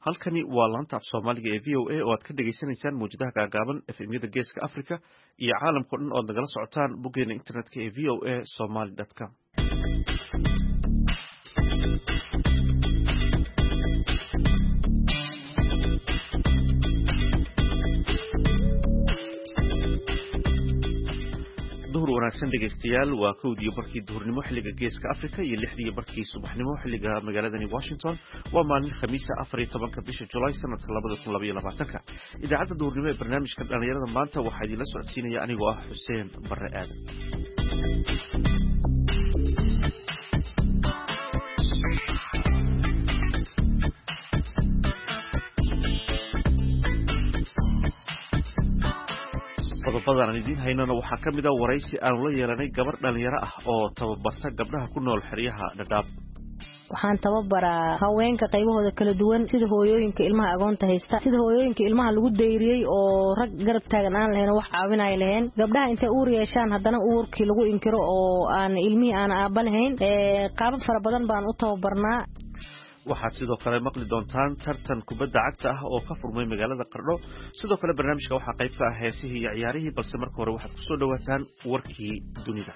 halkani waa laanta af Soomaaliga ee VOA oo aad ka dhageysanaysaan muujadaha gaagaaban FM-yada Geeska Afrika iyo caalamka dhan oo nagala socotaan boggeena internetka ee voasomali.com. wanaagsan dhegeystayaal waa kowdii barkii duhurnimo xilliga Geeska Afrika iyo 6dii barkii subaxnimo xilliga magaaladani Washington waa maalin Khamiis ah 14 bisha July sanadka 2022 idaacadda duhurnimo ee barnaamijka dhalinyarada maanta waxaa idin la socodsiinaya anigoo ah Xuseen Barre Aadan. qodobada aan idin haynana waxaa ka mid ah waraysi aan la yeelanay gabar dhalinyaro ah oo tababarta gabdhaha ku nool xeryaha Dadaab. waxaan tababaraa haweenka qaybahooda kala duwan sida hooyooyinka ilmaha agoonta haysta sida hooyooyinka ilmaha lagu deyriyay oo rag garab taagan aan lahayn wax caawinay lahayn gabdhaha intay uur yeeshaan haddana uurkii lagu inkiro oo aan ilmihii aan aaba lahayn qaabab fara badan baan u tababarnaa. waxaad sidoo kale maqli doontaan tartan kubadda cagta ah oo ka furmay magaalada Qardho sidoo kale barnaamijka waxaa qayb ka ah heesihii iyo ciyaarihii balse marka hore waxaad ku soo dhawaataan warkii dunida.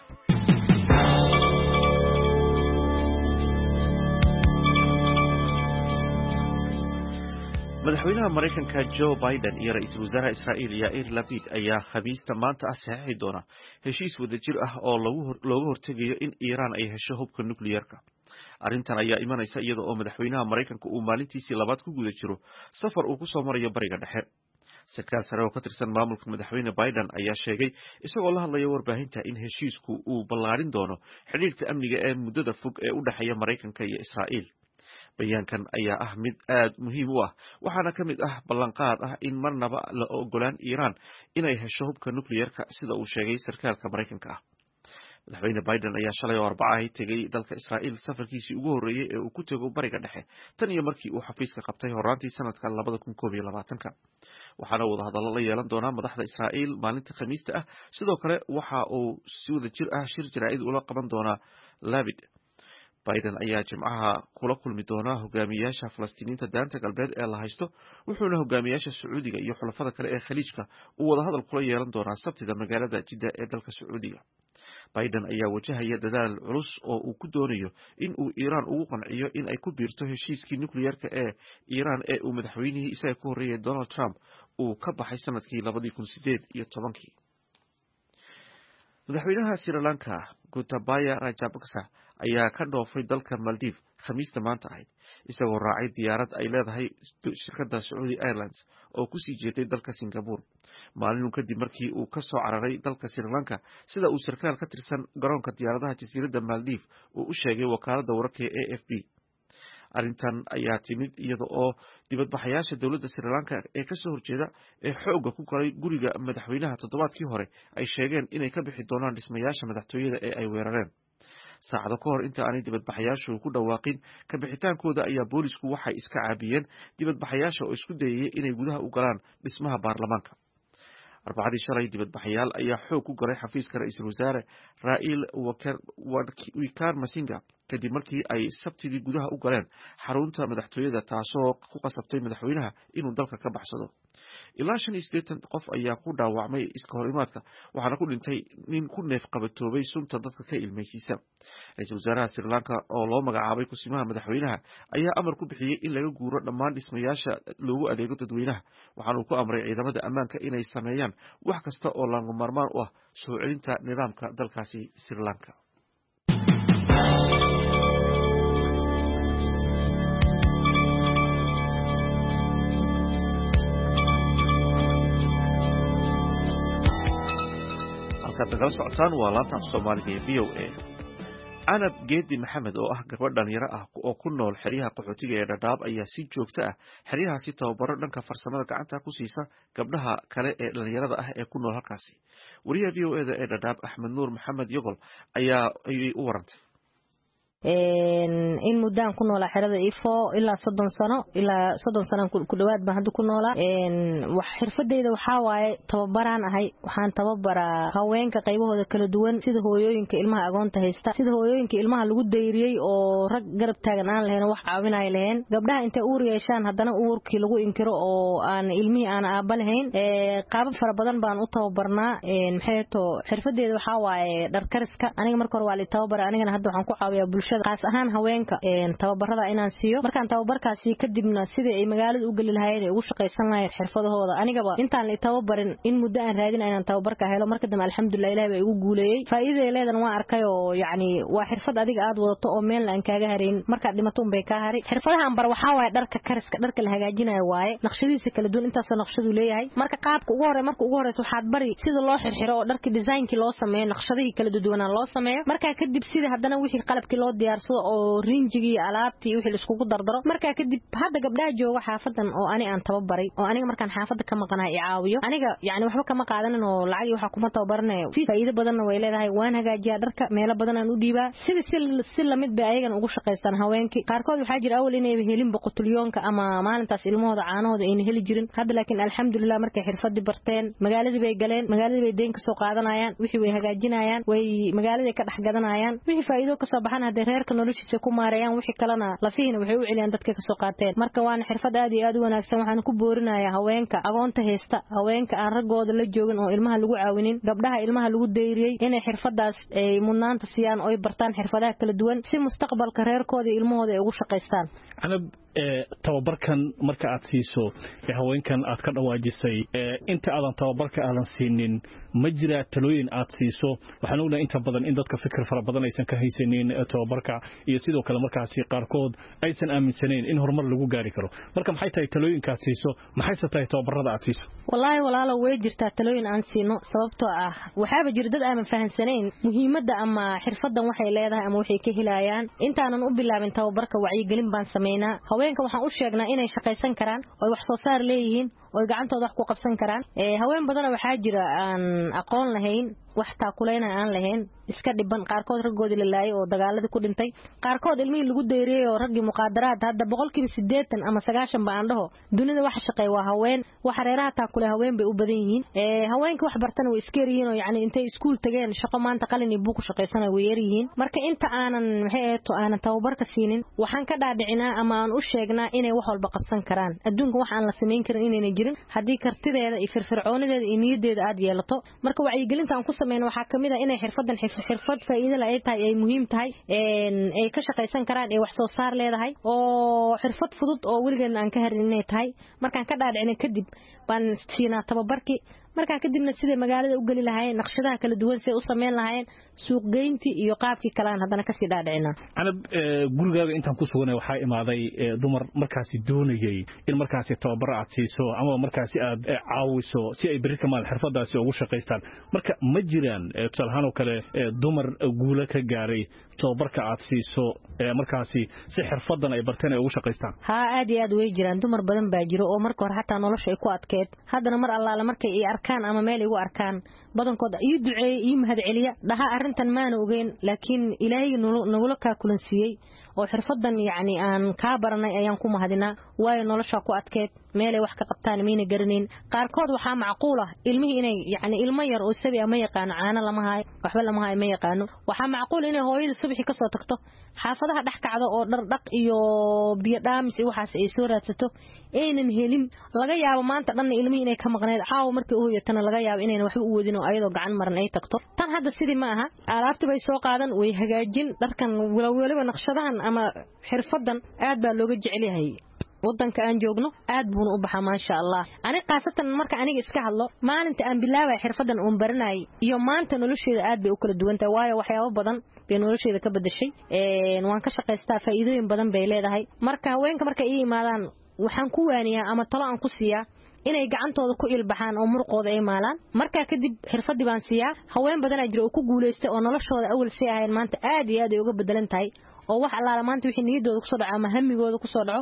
madaxweynaha Mareykanka Joe Biden iyo ra'iisul wasaaraha Israa'iil Yair Lapid ayaa Khamiista maanta saxiixi doona heshiis wadajir ah oo looga hortagayo in Iiraan ay hesho hubka nukliyeerka. arrintan ayaa imanaysa iyada oo madaxweynaha Mareykanka uu maalintiisii labaad ku guda jiro safar uu ku soo marayo bariga dhexe. sarkaal sare oo ka tirsan maamulka madaxweyne Biden ayaa sheegay isagoo la hadlaya warbaahinta in heshiisku uu ballaarin doono xiriirka amniga ee muddada fog ee u dhexeeya Mareykanka iyo Israa'iil. bayaankan ayaa ah mid aad muhiim u ah waxaana ka mid ah ballanqaad ah in marnaba la ogolaan Iiraan inay hesho hubka nukliyeerka sida uu sheegay sarkaalka Mareykanka ah. madaxweyne Biden ayaa shalay oo Arbacada tegay dalka Israa'iil safarkiisii ugu horeeyay ee uu ku tago bariga dhexe tan iyo markii uu xafiiska qabtay horaantii sanadka 2021 waxaana wada hadallo la yeelan doonaa madaxda Israa'iil maalinta Khamiista ah sidoo kale waxa uu si wada jir ah shir jaraa'id ula qaban doonaa Lapid. Biden ayaa Jimcaha kula kulmi doona hogaamiyayaasha Falastiiniinta daanta galbeed ee la haysto wuxuuna hogaamiyayaasha Sacuudiga iyo xulafada kale ee Khaliijka uu wada hadal kula yeelan doonaa Sabtida magaalada Jidda ee dalka Sacuudiga. Biden ayaa wajahaya dadaal culus oo uu ku doonayo in uu Iiraan ugu qanciyo in ay ku biirto heshiiskii nukliyeerka ee Iiraan ee uu madaxweynihii isaga ka horreeyay Donald Trump uu ka baxay sanadkii 2018. madaxweynaha Sri Lanka Gotabaya Rajapaksa ayaa ka dhoofay dalka Maldives Khamiista maanta ahayd isagoo raacay diyaarad ay leedahay shirkadda Saudi Airlines oo ku sii jeeday dalka Singapore maalin kadib markii uu ka soo cararay dalka Sri Lanka sida uu sarkaal ka tirsan garoonka diyaaradaha jasiiradda Maldives uu u sheegay wakaaladda wararka ee AFP. arrintan ayaa timid iyada oo dibadbaxayaasha dowladda Sri Lanka ee ka soo horjeeda ee xoogga ku galay guriga madaxweynaha toddobaadkii hore ay sheegeen inay ka bixi doonaan dhismayaasha madaxtooyada ee ay weerareen. saacado ka hor inta aanay dibadbaxayaashu ku dhawaaqin ka bixitaankooda ayaa boolisku waxay iska caabiyeen dibadbaxayaasha oo isku dayay inay gudaha u galaan dhismaha baarlamaanka. Arbacadii shalay dibadbaxayaal ayaa xoog ku galay xafiiska ra'iisul wasaare Rail Wickremesinghe kadib markii ay Sabtidii gudaha u galeen xarunta madaxtooyada taasoo ku qasabtay madaxweynaha inuu dalka ka baxsado. ilaa 85 qof ayaa ku dhaawacmay iska horimaadka waxaana ku dhintay nin ku neef qabatoobay sunta dadka ka ilmaysiisa. ra'iisul wasaaraha Sri Lanka oo loo magacaabay kusimaha madaxweynaha ayaa amar ku bixiyay in laga guuro dhammaan dhismayaasha loogu adeego dadweynaha waxaana uu ku amray ciidamada ammaanka inay sameeyaan wax kasta oo lagama maarmaan u ah soo celinta nidaamka dalkaasi Sri Lanka. dagala socotaan waa laanta af Soomaaliga ee VOA. Anab Geedi Maxamed oo ah gabadh dhalinyaro ah oo ku nool xeryaha qaxootiga ee Dadaab ayaa si joogto ah xeryahaasi tababaro dhanka farsamada gacanta ku siisa gabdhaha kale ee dhalinyarada ah ee ku nool halkaasi. wariyaha VOA-da ee Dadaab Axmed Nuur Maxamed Yogol ayaa u warantay. in muddaan ku noolaa xerada ifo ilaa 30 sano ilaa 30 sano ku dhawaad baan hadda ku noolaa wax xirfadeyda waxa waaye tababaraan ahay waxaan tababaraa haweenka qaybahooda kala duwan sida hooyooyinka ilmaha agoonta haysta sida hooyooyinka ilmaha lagu dayriyay oo rag garab taagan aan lahayn wax caawinay lahayn gabdhaha intay uur yeeshaan haddana uurkii lagu inkiro oo aan ilmihi aan aaba lahayn qaabab fara badan baan u tababarnaa maxay to xirfadeeda waxa waaye dhar kariska aniga marka hore waa la tababar anigana hadda waxaan ku caawiyaa bulshada qaas ahaan haweenka tababarada inaan siiyo markaan tababarkaasi kadibna sida ay magaalada u gali lahaayeen ay ugu shaqaysan lahaayeen xirfadahooda anigaba intaan la tababarin in muddo aan raadin inaan tababarka helo marka dam alxamdulillah ilaahay bay ugu guuleeyay faa'iido leedan waan arkay oo yaani waa xirfad adiga aad wadato oo meel aan kaaga hareyn marka dhimato bay ka hari xirfadaha aan bar waxa waaye dharka kariska dharka la hagaajinayo waaye naqshadiisa kala duwan intaas naqshadu leeyahay marka qaabka ugu horeysa waxaad bari sida loo xirxiro oo dharka design-ki loo sameeyo naqshadihii kala duwan loo sameeyo marka kadib sida haddana wixii qalabkii loo diyaarsado oo rinjigi alaabtii wixii la isku dardaro marka kadib hadda gabdhaha jooga xaafadan oo aan tababaray oo aniga markaan xaafada ka maqanahay caawiyo aniga yaani waxba kama qaadanin oo lacag waxa kuma tababarnay faa'iido badan way leedahay waan hagaajiyaa dharka meelo badan aan u dhiibaa si lamid bay ayagan ugu shaqaystaan haweenkii qaarkood waxa jira awal inay helin boqolyoonka ama maalintaas ilmahooda caanahooda ay heli jirin hadda laakiin alxamdulillah markay xirfadii barteen magaaladii bay galeen magaaladii bay deyn ka soo qaadanayaan wixii way hagaajinayaan way magaaladii ka dhax gadanayaan wixii faa'iido ka soo baxan hadda reerka noloshiisa ku maareeyaan wixii kalena lafiina waxay u celiyaan dadka ka soo qaateen marka waana xirfad aad iyo aad u wanaagsan waxaan ku boorinayaa haweenka agoonta haysta haweenka aan ragooda la joogin oo ilmaha lagu caawinin gabdhaha ilmaha lagu dayriyay inay xirfadaas ay mudnaanta siiyaan oo ay bartaan xirfadaha kala duwan si mustaqbalka reerkooda ilmahooda ay ugu shaqaystaan tababarkan marka aad siiso haweenkan aad ka dhawaajisay inta aadan tababarka aadan siinin ma jira talooyin aad siiso waxaan ognahay inta badan in dadka fikir fara badan aysan ka haysanin tababarka iyo sidoo kale markaasi qaarkood aysan aaminsaneyn in horumar lagu gaari karo marka maxay tahay talooyinka aad siiso maxay tahay tababarada aad siiso wallahi walaalo way jirtaa talooyin aan siino sababtoo ah waxaaba jira dad aan fahansaneyn muhiimadda ama xirfadan waxay leedahay ama waxay ka helayaan intaanan u bilaabin tababarka wacyigelin baan sameynaa haweenka waxaan u sheegnaa inay shaqaysan karaan oo wax soo saar leeyihiin oo gacantooda wax ku qabsan karaan haween badan waxa jira aan aqoon lahayn wax taakuleena aan lahayn iska dhiban qaarkood ragoodi la laayay oo dagaaladii ku dhintay qaarkood ilmihii lagu deyriyay oo ragii muqaadaraad hadda 80% ama 90 baan dhaho dunida wax shaqay waa haween wax reeraha taakule haween bay u badan yihiin haweenka wax bartan way iska yihiin oo yaani intay iskuul tageen shaqo maanta qalin iyo buug shaqaysanay way yar yihiin marka inta aanan aanan tababarka siinin waxaan ka dhaadhicinaa ama aan u sheegnaa inay wax walba qabsan karaan adduunka wax aan la sameyn karin inay jirin hadii kartideeda iyo firfircoonideeda iyo niyadeeda aad yeelato marka wacyigelinta aan ku sameeyno waxa kamid ah inay xirfad faa'iido leh ay tahay ay muhiim tahay ay ka shaqaysan karaan ee wax soo saar leedahay oo xirfad fudud oo weligeed aan ka harin inay tahay markaan ka dhaadhicin kadib baan siinaa tababarkii marka kadibna sida magaalada u gali lahaayeen naqshadaha kala duwan si u sameyn lahaayeen suuq geynti iyo qaabkii kale aan hadana ka sii dhaadhicina anab gurigaaga intaan ku suganay waxa imaaday dumar markaasi doonayay in markaasi tababar aad siiso ama markaasi aad caawiso si ay bari kamaan xirfadaasi ugu shaqaystaan marka ma jiraan tusaalahaan oo kale dumar guula ka gaaray tababarka aad siiso markaasi si xirfadan ay barteen ay ugu shaqaystaan aad iyo aad way jiraan dumar badan baa jiro oo marka hore xataa nolosha ay ku adkeed haddana mar allaala markay ay arkaan ama meel igu arkaan badankooda iyo duceey iyo mahad celiya dhaha arintan maana ogeyn laakiin ilaahay nagula ka kulansiiyay oo xirfadan yaani aan ka baranay ayaan ku mahadinaa way nolosha ku adkeed meel ay wax ka qabtaan meena garaneen qaarkood waxa macquul ah ilmihii inay yaani ilmo yar oo sabi ama yaqaan caana lama haay waxba lama haay ma yaqaano waxa macquul inay hooyada subaxii ka soo tagto xaafadaha dhax kacdo oo dhar dhaq iyo biyo dhaamis iyo waxaas ay soo raadsato aynan helin laga yaabo maanta dhan ilmihii inay ka maqneed caaw markii uu hoyatana laga yaabo inay waxba u wadin oo ayadoo gacan maran ay tagto tan hadda sidii ma aha alaabta bay soo qaadan way hagaajin dharkan waliba naqshadahan ama xirfadan aad baa looga jecel yahay wadanka aan joogno aad buu u baxaa ma sha Allah ani qaasatan marka aniga iska hadlo maalinta aan bilaabay xirfadan oo baranay iyo maanta nolosheeda aad bay u kala duwan tahay waayo waxyaabo badan bay nolosheeda ka bedeshay waan ka shaqaystaa faa'iidooyin badan bay leedahay marka haweenka marka ay imaadaan waxaan ku waaniyaa ama talo aan ku siiyaa inay gacantooda ku ilbaxaan oo murqooda ay maalaan marka kadib xirfadii baan siiyaa haween badan jira oo ku guuleystay oo noloshooda awal si ahayn maanta aad iyo aad ay uga bedelan tahay oo wax allaala maanta wixii niyadooda ku soo dhaca ama hamigooda ku soo dhaco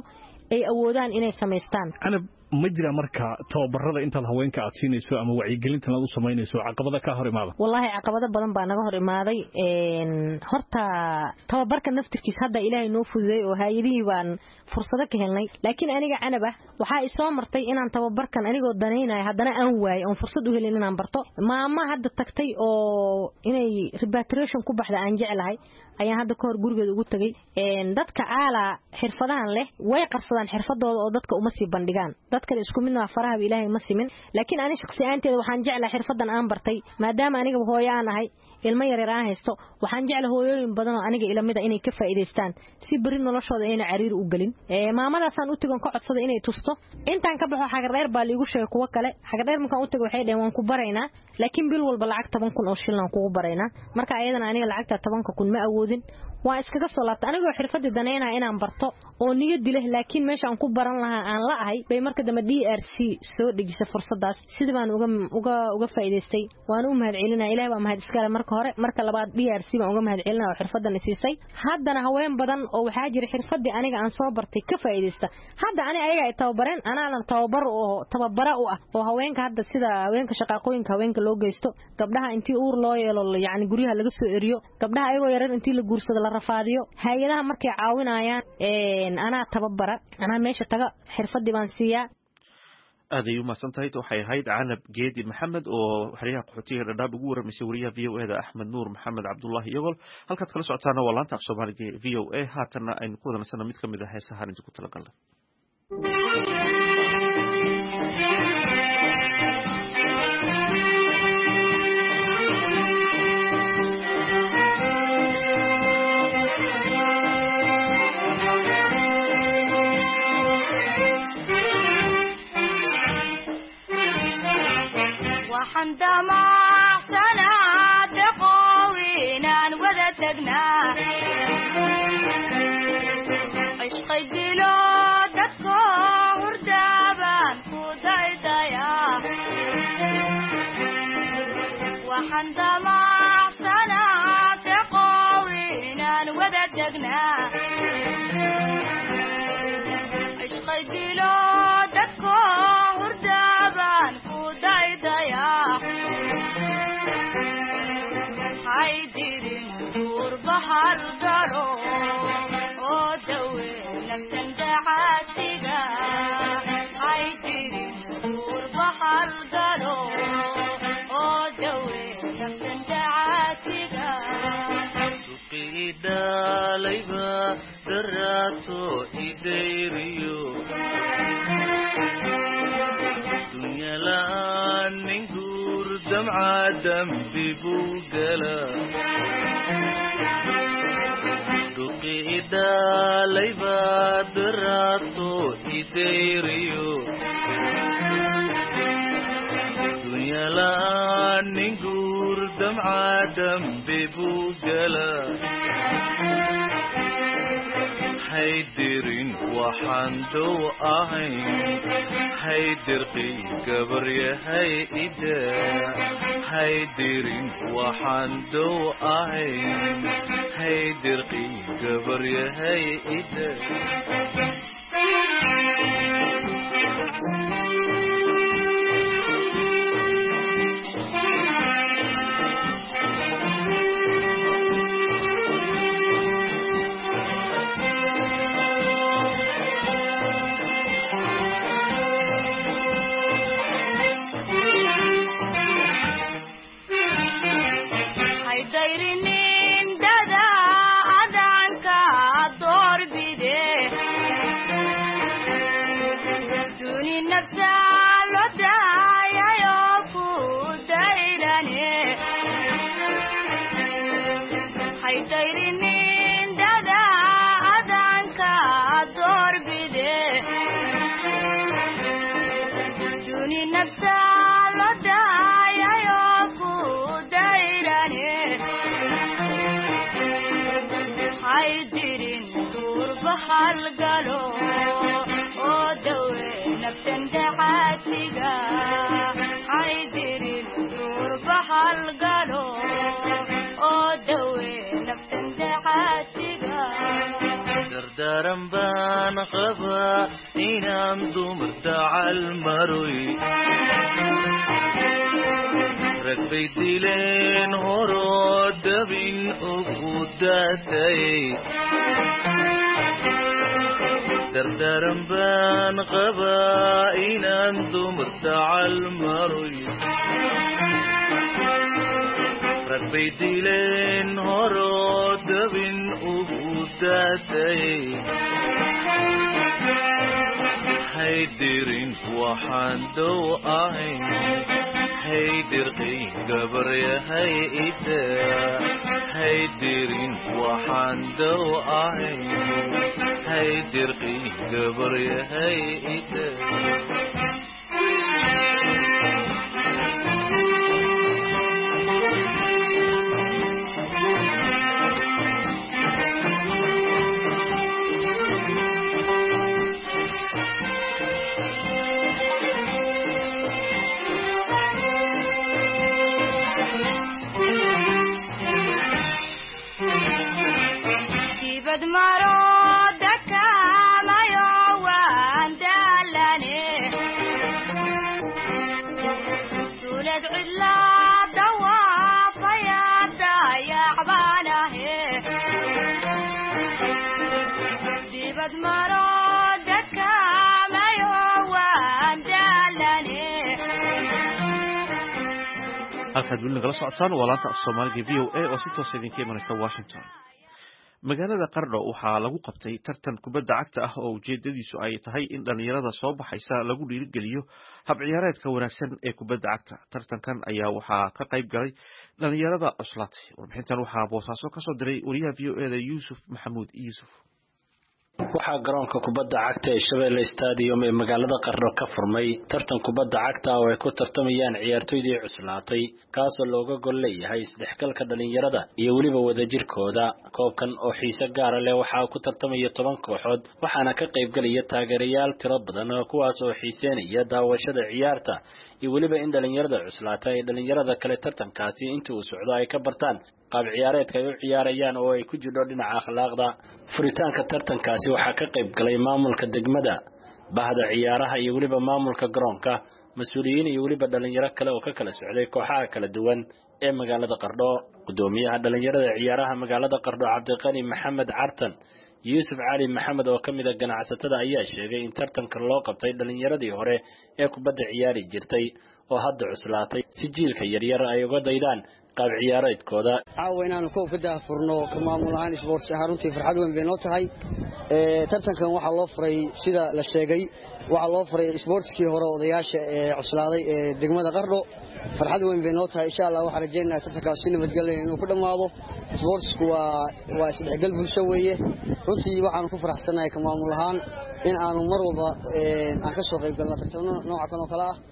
ay awoodaan inay samaystaan. ma jira marka tababarada inta haweenka aad siinayso ama wacyigelinta aad u sameynayso caqabada ka hor imaada wallahi caqabada badan baa naga hor imaaday horta tababarka naftirkiisa hadda ilaahay noo fududay oo hay'adihii baan fursado ka helnay laakiin aniga canaba waxa ay soo martay inaan tababarkan anigoo danaynayo haddana aan waayay oo fursad u helin inaan barto maama hadda tagtay oo inay repatriation ku baxda aan jeclahay ayaan hadda ka hor gurigeeda ugu tagay dadka aala xirfadahan leh way qarsadaan xirfadooda oo dadka uma sii bandhigaan dadka isku mid ah faraha ilaahay ma simin laakiin ani shakhsiyaanteeda waxaan jeclahay xirfadan aan bartay maadaama aniga hooyo aan ahay ilmo yar aan haysto waxaan jeclahay hooyooyin badan oo aniga ilamida inay ka faa'iideystaan si bari noloshooda ayna cariir u galin maamadaasaan u tagan ka codsada inay tusto intaan ka baxo xagar dheer baa liigu sheegay kuwa kale xagar dheer markaan u tago waxay dhaheen waan ku baraynaa laakiin bil walba lacag 10,000 oo shilin kugu baraynaa marka ayadana aniga lacagta 10,000 ma awoodin waa iskaga soo laabtay anigoo xirfadii danayna inaan barto oo niyad leh laakiin meesha aan ku baran lahaa aan la ahay bay marka dambe DRC soo dhigisa fursadaas sidii baan uga faa'iideystay waan u mahadcelinaa ilaahay baa mahad iskale marka hore marka labaad DRC baan uga mahadcelinaa oo xirfadan isiisay haddana haween badan oo waxaa jira xirfadii aniga aan soo bartay ka faa'iideysta hadda ayaga ay tababareen anaanan tababara u ah oo haweenka hadda sida haweenka shaqaaqooyinka haweenka loo geysto gabdhaha intii uur loo yeelo yani guryaha laga soo eriyo gabdhaha ayagoo yaran intii la guursado la rafaadiyo hay'adaha markay caawinayaan anaa tababara anaa meesha taga xirfadii baan siiyaa aad ay u mahadsantahay waxay ahayd Canab Geedi Maxamed oo xiriyaha qaxootiga dhadhaab ugu waramisay wariyaha VOA-da Axmed Nuur Maxamed Cabdullaahi Iyagol halkaad kala socotaana waa laanta af Soomaaliga VOA haatana aynu ku wadansana mid kamid ah heesaha inta ku talagalay عندما صنعت قوينا وذتقنا عشق جلودك وردابان كودايدايا وعندما صنعت قوينا وذتقنا عشق جلودك وردابان كودايدايا حيديرين دور بحر دارو ودوي نفسن دعاتيغا حيديرين دور بحر دارو ودوي نفسن دعاتيغا سقيدا ليبا دراتو إديريو دنيا لان ننقور دمعة دم ببوغلا دقيدا ليبا دراتو إديريو دنيا لان ننقور دمعة دم ببوغلا حيدرين وحندو أهين حيدر قي قبر يا هيدا حيدرين وحندو أهين حيدر قي قبر يا هيدا dardaaran baan qabaa inaan dumar dacal maroy rag bay dileen horoo dabin ugu daatay dardaaran baan qabaa inaan dumar dacal maroy rag bay dileen horoo dabin ugu daatay haydirin waxaan dow ahayn haydirqay gabaryahay ida haydirin waxaan dow ahayn haydirqay gabaryahay ida halkaad weli nagala socotaan waa laanta af soomaaliga v o a oo si toosa idinka imanaysa washington magaalada qardho waxaa lagu qabtay tartan kubadda cagta ah oo ujeedadiisu ay tahay in dhallinyarada soo baxaysa lagu dhiirigeliyo hab ciyaareedka wanaagsan ee kubadda cagta tartankan ayaa waxaa ka qayb galay dhallinyarada cuslaatay warbixintan waxaa boosaaso kasoo diray wariyaha v o e da yuusuf maxamuud yuusuf waxaa garoonka kubadda cagta ee Shabeelle Stadium ee magaalada Qardho ka furmay tartan kubadda cagta oo ay ku tartamayaan ciyaartoydii cuslaatay kaasoo looga gol leeyahay isdhexgalka dhalinyarada iyo waliba wadajirkooda koobkan oo xiise gaar ah leh waxaa ku tartamaya 10 kooxood waxaana ka qayb galaya taageerayaal tiro badan kuwaas oo xiiseenaya daawashada ciyaarta iyo waliba in dhalinyarada cuslaatay ay dhalinyarada kale tartankaasi inta uu socdo ay ka bartaan qaab ciyaareedka ay u ciyaarayaan oo ay ku jiro dhinaca akhlaaqda furitaanka tartankaasi waxaa ka qayb galay maamulka degmada bahda ciyaaraha iyo waliba maamulka garoonka mas'uuliyiin iyo waliba dhalinyaro kale oo ka kala socday kooxaha kala duwan ee magaalada Qardho gudoomiyaha dhalinyarada ciyaaraha magaalada Qardho Cabdiqani Maxamed Cartan Yusuf Ali Maxamed oo kamid ah ganacsatada ayaa sheegay in tartanka loo qabtay dhalinyaradii hore ee kubadda ciyaari jirtay oo hadda cuslaatay si jiilka yaryar ay uga daydaan qaab ciyaareedkooda caawinaanu koobka furno ka maamulahan sports haruntii farxad weyn bay noo tahay tartankan waxa loo furay sida la sheegay waxa loo furay sportskii hore odayaasha ee cuslaaday ee degmada Qardho farxad weyn bay noo tahay insha Allah waxa rajaynayaa tartankaas si nabadgelyo inuu ku dhamaado sportsku waa isdhexgal bulsho weeye runtii waxaan ku faraxsanahay ka maamulahan in aanu mar walba aan ka soo qayb galno tartanno nooca kan oo kala ah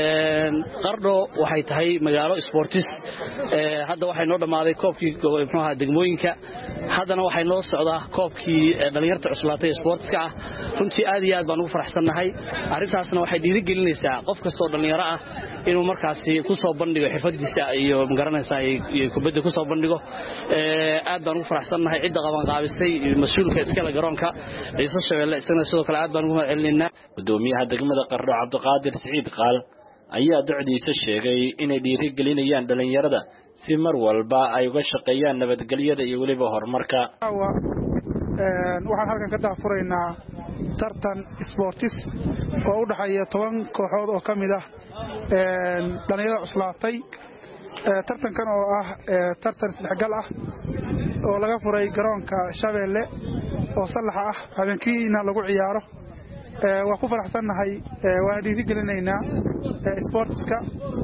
Qardho waxay tahay magaalo sportis hadda waxay noo dhamaaday koobkii muxuu degmooyinka haddana waxay noo socdaa koobkii dhalinyarada cuslaatay sportiska ah runtii aad iyo aad baan ugu faraxsanahay arintaasna waxay dhiirigelinaysaa qof kastoo dhalinyaro ah inuu markaasi ku soo bandhigo xirfadiisa iyo magaranaysa iyo kubadda ku soo bandhigo aad baan ugu faraxsanahay cid qaban qaabistay mas'uulka iskala garoonka Ciise Shabeelle isna sidoo kale aad baan ugu celinaynaa gudoomiyaha degmada Qardho Cabdiqaadir Saciid Qaal ayaa ducdiisa sheegay inay dhiirigelinayaan dhalinyarada si mar walba ay uga shaqeeyaan nabadgelyada iyo waliba horumarka waxaan halkan ka daafuraynaa tartan sportis oo u dhaxeeya 10 kooxood oo kamid ah dhalinyarada cuslaatay tartankan oo ah tartan isdhexgal ah oo laga furay garoonka Shabeelle oo salax ah habeenkiina lagu ciyaaro waa ku faraxsanahay waa dhiirigelinaynaa sportska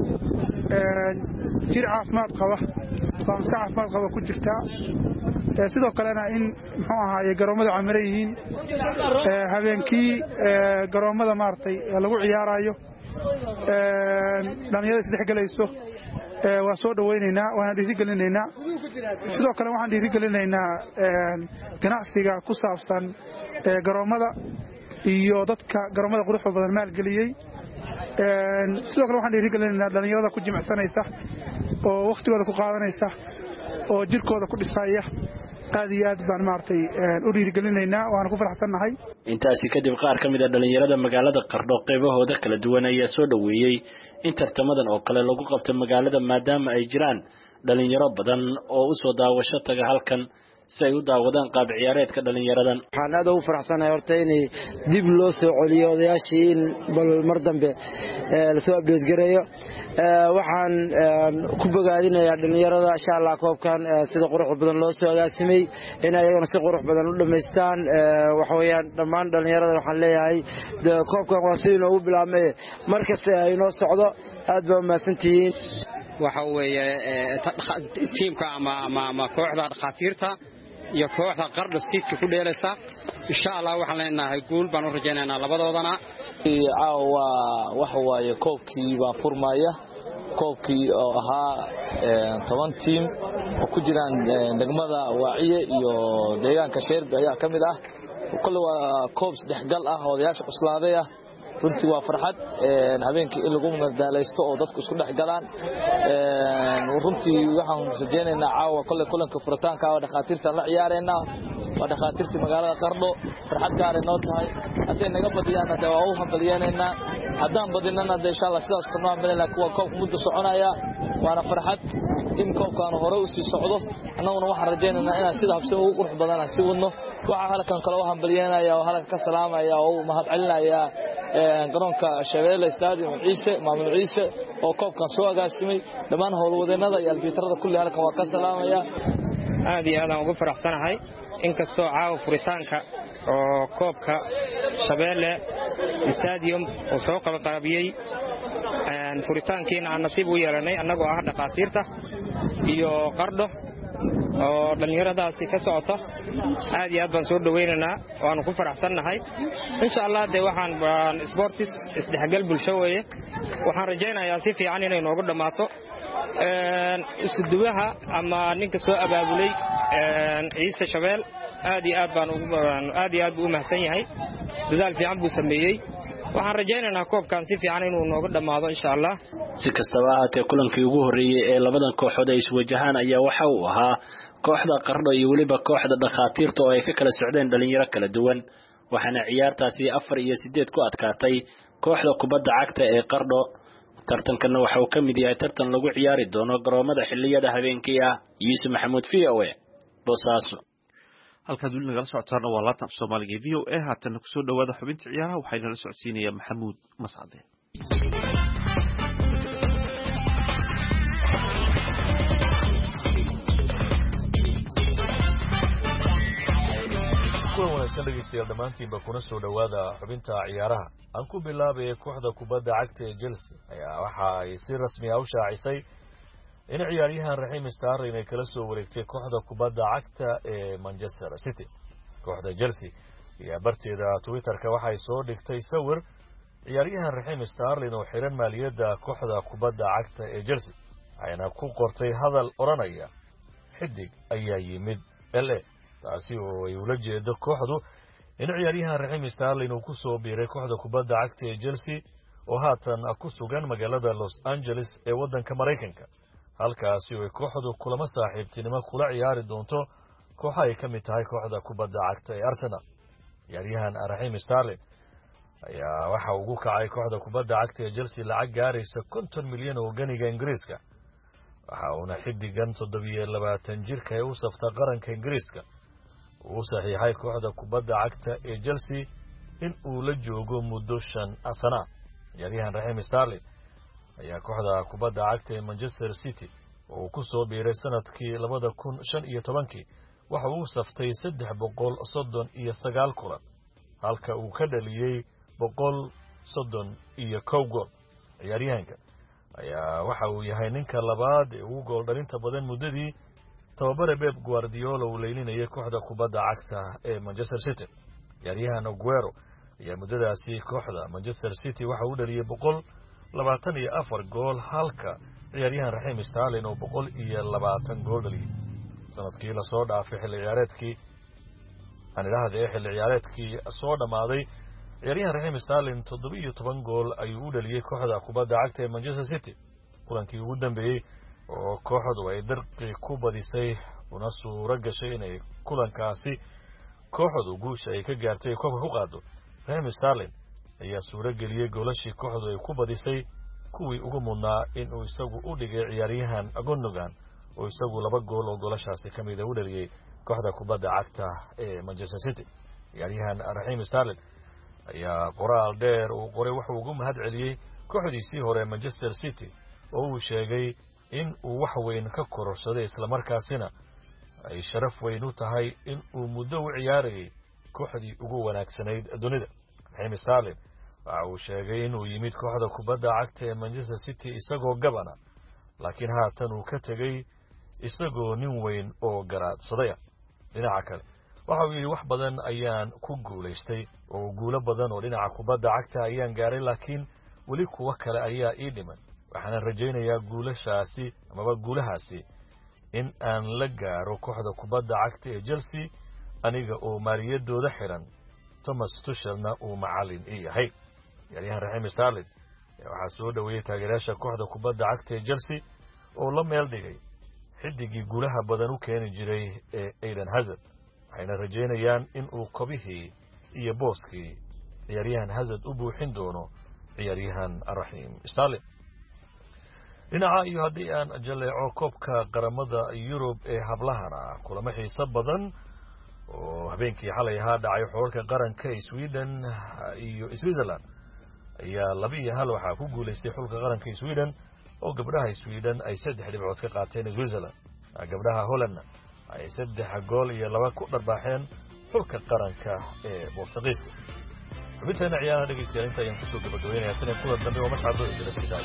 jir caafimaad qaba maskax caafimaad qaba ku jirta sidoo kalena in muxuu ahaayay garoomada camiray yihiin habeenkii garoomada maartay lagu ciyaarayo dhalinyarada isdhexgalayso waa soo dhaweynaynaa waana dhiirigelinaynaa sidoo kale waxaan dhiirigelinaynaa ganacsiga ku saabsan garoomada iyo dadka garoomada quruxda badan maalgeliyay sidoo kale waxaan dhiirigelinaynaa dhalinyarada ku jimicsanaysa oo waqtigooda ku qaadanaysa oo jirkooda ku dhisaya aad iyo aad baan maartay u dhiirigelinaynaa waana ku faraxsannahay intaasi kadib qaar ka mid ah dhalinyarada magaalada Qardho qaybahooda kala duwan ayaa soo dhaweeyay in tartamadan oo kale lagu qabto magaalada maadaama ay jiraan dhalinyaro badan oo u soo daawasho taga halkan si ay u daawadaan qaab ciyaareedka dhalinyaradan. waxaan aad ugu faraxsanahay horta in dib loo soo celiyo odayaashii in bal mar dambe la soo update gareeyo waxaan ku bogaadinayaa dhalinyarada insha Allah koobkan sida qurux badan loo soo agaasimay in ayagana si qurux badan u dhameystaan waxa weeyaan dhammaan dhalinyarada waxaan leeyahay koobkan waa sidii loogu bilaabmay markasta ay noo socdo aad baa mahadsantihiin waxa weeye tiimka ama kooxda dhaqaatiirta iyo kooxda Qardho City ku dheelaysa insha Allah waxaan leenahay guul baan u rajaynaynaa labadoodana waxa waaye koobkii baa furmaya koobkii oo ahaa 10 team oo ku jiraan degmada Waaciye iyo deegaanka Sheerbi ayaa kamid ah kullu waa koob saddexgal ah odayaasha cuslaaday ah runtii waa farxad habeenkii in lagu madaalaysto oo dadku isku dhex galaan runtii waxaan rajaynaynaa caawa kullu kulanka furitaanka ah dhaqaatiirta la ciyaareenaa waa dhaqaatiirta magaalada Qardho farxad gaar ah noo tahay haddii naga badiyaan waa u hambalyeynaa haddaan badinana insha Allah sidaas ku noqonayna kuwa koobka muddo soconaya waana farxad in koobkan hore u sii socdo annaguna waxaan rajaynaynaa inaan sida habsan ugu qurux badan si wadno waxa halkan kale oo hambalyeynaya oo halkan ka salaamaya oo mahad celinaya garoonka Shabeelle Stadium Ciise Maamul Ciise oo koobkan soo agaasimay dhamaan howlwadeennada iyo albitarada kulli halkan waa ka salaamaya aad iyo aad aan ugu faraxsanahay inkastoo caawa furitaanka oo koobka Shabeelle Stadium oo soo qabanqaabiyay furitaankiina aan nasiib u yeelanay annagoo ah dhaqaatiirta iyo Qardho oo dhalinyaradaasi ka socota aad iyo aad baan soo dhaweynaynaa waanu ku faraxsannahay insha Allah waxaan sportis isdhexgal bulsho weeye waxaan rajaynayaa si fiican inay noogu dhamaato isuduwaha ama ninka soo abaabulay Ciise Shabeel aad iyo aad buu u mahadsan yahay dadaal fiican buu sameeyay waxaan rajaynaynaa koobkan si fiican inuu noogu dhamaado insha Allah si kastaba ahaatee kulankii ugu horeeyay ee labadan kooxood ay iswajahaan ayaa waxa uu ahaa kooxda Qardho iyo waliba kooxda dhaqaatiirta oo ay ka kala socdeen dhalinyaro kala duwan waxaana ciyaartaasi 4 iyo 8 ku adkaatay kooxda kubadda cagta ee Qardho tartankan waxa uu kamid yahay tartan lagu ciyaari doono garoomada xilliyada habeenkii ah Yuusuf Maxamuud VOA Boosaaso halkaad weli nagala socotaan waa laanta Soomaaliga VOA haatan ku soo dhawaada xubinta ciyaaraha waxayna la socodsiinaya Maxamuud Mascade wanaagsan dhegeystayaal dhammaantiinba kuna soo dhawaada xubinta ciyaaraha aan ku bilaabay kooxda kubadda cagta ee Chelsea ayaa waxa ay si rasmi ah u shaacisay in ciyaaryahan Raheem Sterling ay kala soo wareegtay kooxda kubadda cagta ee Manchester City kooxda Chelsea ayaa barteeda Twitter-ka waxay soo dhigtay sawir ciyaaryahan Raheem Sterling oo xiran maaliyadda kooxda kubadda cagta ee Chelsea ayna ku qortay hadal oranaya xidig ayaa yimid LA taasi oo ay ula jeedo kooxdu in ciyaaryahan Raheem Sterling uu ku soo biiray kooxda kubadda cagta ee Chelsea oo haatan ku sugan magaalada Los Angeles ee waddanka Mareykanka halkaasi oo kooxdu kulamo saaxiibtinimo kula ciyaari doonto kooxo ay kamid tahay kooxda kubadda cagta ee Arsenal ciyaaryahan Raheem Sterling ayaa waxa uu ugu kacay kooxda kubadda cagta ee Chelsea lacag gaaraysa 50 milyan oo ganiga Ingiriiska waxa uuna xidigan 27 jirka ee u safta qaranka Ingiriiska uu saxiixay kooxda kubadda cagta ee Chelsea in uu la joogo muddo 5 sano ciyaaryahan Raheem Sterling ayaa kooxda kubadda cagta ee Manchester City oo ku soo biiray sanadkii 2015 waxa uu saftay 339 kulan halka uu ka dhaliyay 131 gool ciyaaryahanka ayaa waxa uu yahay ninka labaad ee ugu gool dhalinta badan muddadii tababare Pep Guardiola uu leelinayay kooxda kubadda cagta ee Manchester City ciyaaryahan Aguero ayaa muddadaasi kooxda Manchester City waxa uu dhaliyay 124 gool halka ciyaaryahan Raheem Sterling oo 120 gool dhaliyay sanadkii la soo dhaafay xilli ciyaareedkii soo dhamaaday ciyaaryahan Raheem Sterling 17 gool ayuu u dhaliyay kooxda kubadda cagta ee Manchester City kulankii ugu dambeeyay oo kooxdu ay dirqi ku badisay una suuro gashay inay kulankaasi kooxdu guusha ay ka gaartay koobka ku qaado. Raheem Sterling ayaa suuro geliyay goolashii kooxdu ay ku badisay kuwii ugu mudnaa inuu isagu u dhigay ciyaaryahan Gundogan oo isagu 2 gool oo goolashaasi ka mid ah u dhaliyay kooxda kubadda cagta ee Manchester City. ciyaaryahan Raheem Sterling ayaa qoraal dheer uu qoray wuxuu ugu mahad celiyay kooxdiisii hore Manchester City oo uu sheegay in uu wax weyn ka kororsaday isla markaasina ay sharaf weyn u tahay in uu muddo u ciyaarayay kooxdii ugu wanaagsanayd dunida. Raheem Sterling waxa uu sheegay in uu yimid kooxda kubadda cagta ee Manchester City isagoo gabana laakiin haatan uu ka tagay isagoo nin weyn oo garaadsaday. dhinaca kale waxa uu yiri wax badan ayaan ku guuleystay oo guulo badan oo dhinaca kubadda cagta ayaan gaaray laakiin wali kuwa kale ayaa ii dhiman. waxaan rajaynayaa guulahaasi in aan la gaaro kooxda kubadda cagta ee Chelsea aniga oo maaliyadooda xiran Thomas Tuchelna uu macallin yahay. ciyaaryahan Raheem Sterling waxa soo dhaweeyay taageerayaasha kooxda kubadda cagta ee Chelsea oo la meel dhigay xidigii guulaha badan u keeni jiray ee Eden Hazard. waxayna rajaynayaan in uu kobihii iyo booskii ciyaaryahan Hazard u buuxin doono ciyaaryahan Raheem Sterling. dhinaca iyo haddii aan jaleeco koobka qaramada Yurub ee hablahana kulamo xiiso badan oo habeenkii xalay ahaa dhacay xulka qaranka ee Sweden iyo Switzerland ayaa 2-1 waxa ku guuleystay xulka qaranka ee Sweden oo gabdhaha Sweden ay 3 dhibcood ka qaateen Switzerland. gabdhaha Holland ay 3 gool iyo 2 ku dharbaaxeen xulka qaranka ee Boortaqiiska. xubinteena ciyaaraha dhageystayaal inta ayaan kusoo gabagabeynayaa tan kulan dambe oo mas'aado idila sidaay.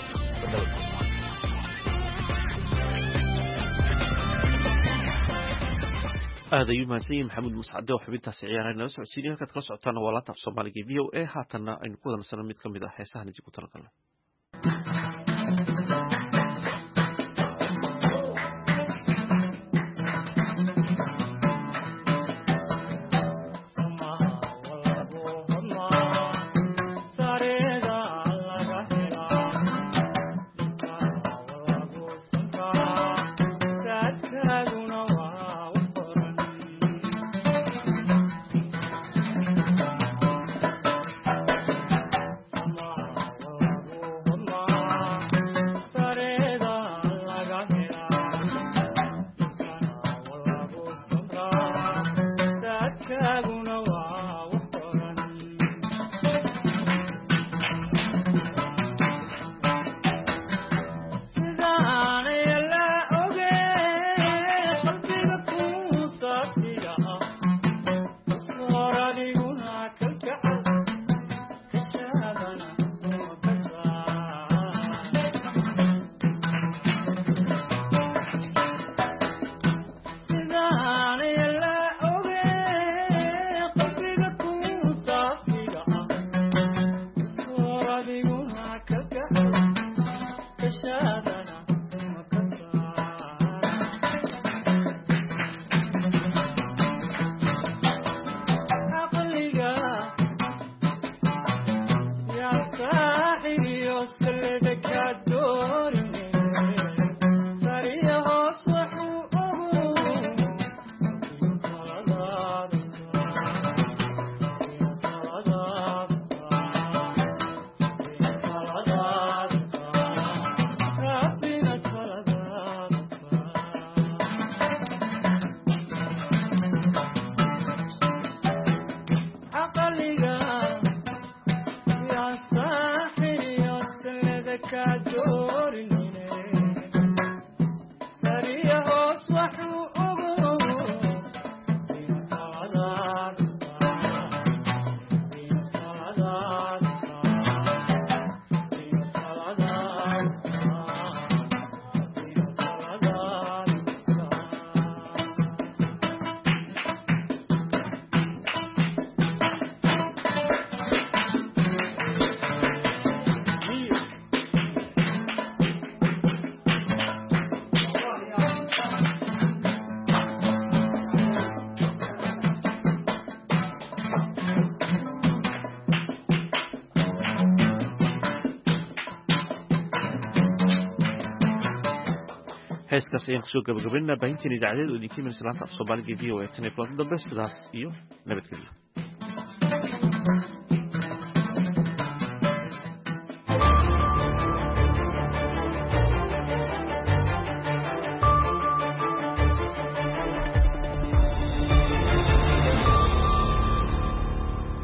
aad ayuu mahadsan yahay maxamuud muscade oo xubintaasi ciyaaraha nala socodsiinaya. halkaad kala socotaana waa laanta af Soomaaliga VOA. haatanna aynu ku wadansano mid ka mid ah heesaha niji ku talagalnay. heeskaas ayaan kusoo gabagabaynaa baahintiin idaacadeed oo idinka iman islaanta af soomaaliga v o a tan iyo kulanti dambe sidaas iyo nabadgelyo